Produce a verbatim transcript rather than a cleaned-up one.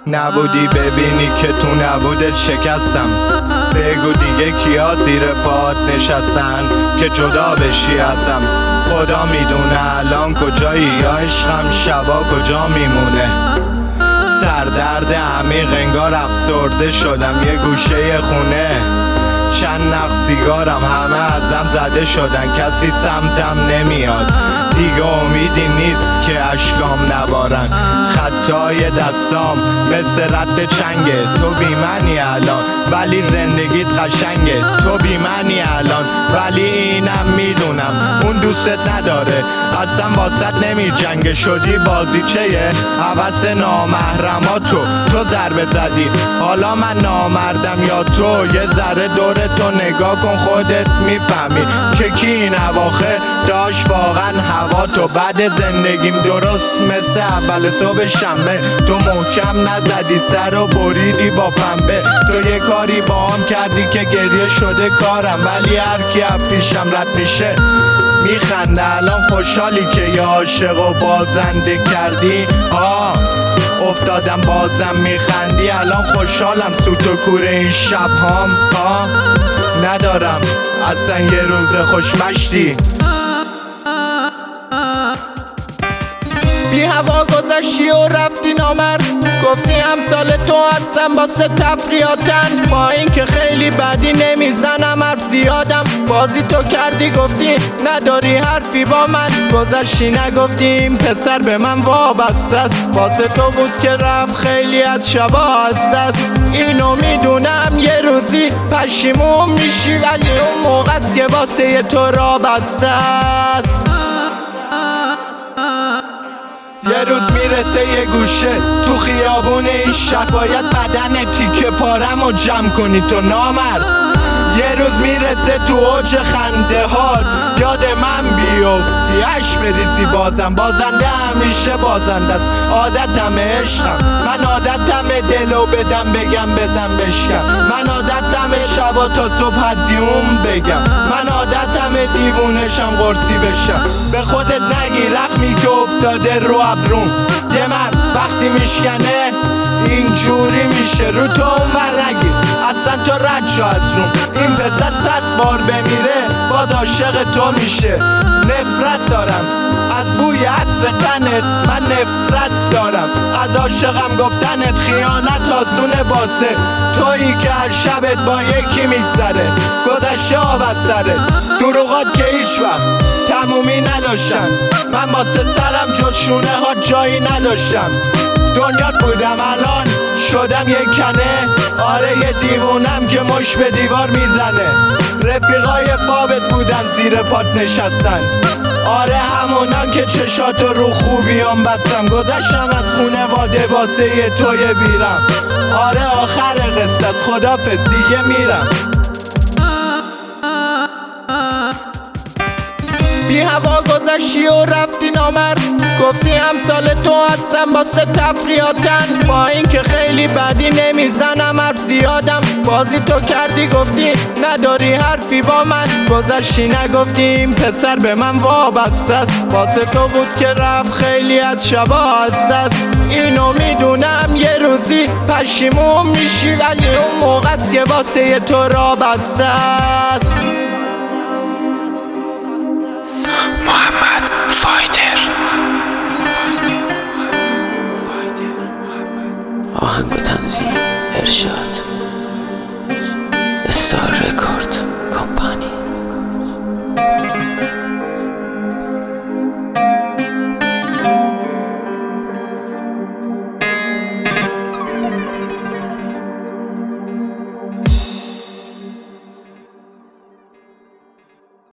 نبودی ببینی که تو نبودت شکستم. بگو دیگه کیا زیر پات نشستن که جدا بشی ازم. خدا میدونه الان کجایی، یا عشقم شبا کجا میمونه. سردرد عمیق انگار افسرده شدم یه گوشه خونه. چند نخ سیگارم همه ازم زده شدن، کسی سمتم نمیاد. دیگه امیدی نیست که اشکام نبارن. خطای دستام مثل رد چنگه. تو بی منی الان ولی زندگیت قشنگه. تو بی منی الان ولی اینم میدونم اون دوستت نداره، اصلا واسط نمی جنگه. شدی بازیچه هوس نامحرماتو، تو ضربه زدی حالا من نامردم یا تو. یه ذره دور تو نگاه کن خودت میفهمی که کی این اواخر داشت واقعا هوا تو. بعد زندگیم درست مثل اول صبح شنبه، تو محکم نزدی سر و بریدی با پنبه. تو یه کاری با هم کردی که گریه شده کارم، ولی هر کی از پیشم رد میشه میخنده. الان خوشحالی که یه عاشق و بازنده کردی. آه افتادم بازم میخندی. الان خوشحالم سوت و کوره این شب هام. آه ندارم اصلا یه روز خوشمشتی. بی هوا گذشتی و رفتی نامرد، گفتی همسال تو هستم واسه تفریاتن. با این که خیلی بدی نمیزنم حرف زیادم، بازی تو کردی گفتی نداری حرفی با من. گذشتی نگفتی این پسر به من وابسته است، واسه تو بود که رفت خیلی از شبا از دست. اینو میدونم یه روزی پشیمون میشی، ولی اون موقع است که واسه تو را بسته است. یه روز میرسه یه گوشه تو خیابون این شهر، باید بدن تیکه پارم و جمع کنی تو نامرد. یه روز میرسه تو اوج خنده هات یاد من بیفتی، اش بریزی بازم. بازنده همیشه بازنده است، عادتم عشقم. من عادتم دلو بدم بگم بزن بشکم. من عادتم شبا تا صبح هزیون بگم. من عادتم دیوونشم قرصی بشم. به خودت نگی رقمی که افتاده رو ابروم. یه مرد وقتی میشکنه اینجوری میشه، رو تو اونور نگیر اصلا تو رد شو از روم. این پسر صد بار بمیره باز عاشق تو میشه. نفرت دارم از بوی عطر تنت، من نفرت دارم از عاشقم گفتنت. خیانت آسونه واسه تویی که هر شبت با یکی میگذره. گذشته آب از سرت، دروغات که هیچ وقت تمومی نداشتن. من واسه سرم جز شونه ها جایی نداشتم. دنیات بودم الان شدم یک کنه. آره یه دیوونم که مش به دیوار میزنه. رفیقای بابت بودن زیر پات نشستن. آره همونان که چشاتو رو خوبیام بستم. گذشتم از خونواده واسه یه توی بیرم. آره آخر قصه است، خدافظ دیگه میرم. بی هوا گذشتی و رفتی نامرد، گفتی همسال تو هستم واسه تفریاتن. با این که خیلی بدی نمیزنم حرف زیادم، بازی تو کردی گفتی نداری حرفی با من. گذشتی نگفتی این پسر به من وابسته است، واسه تو بود که رفت خیلی از شبا از دست. اینو میدونم یه روزی پشیمون میشی، ولی اون موقع است که واسه تو را بسته است.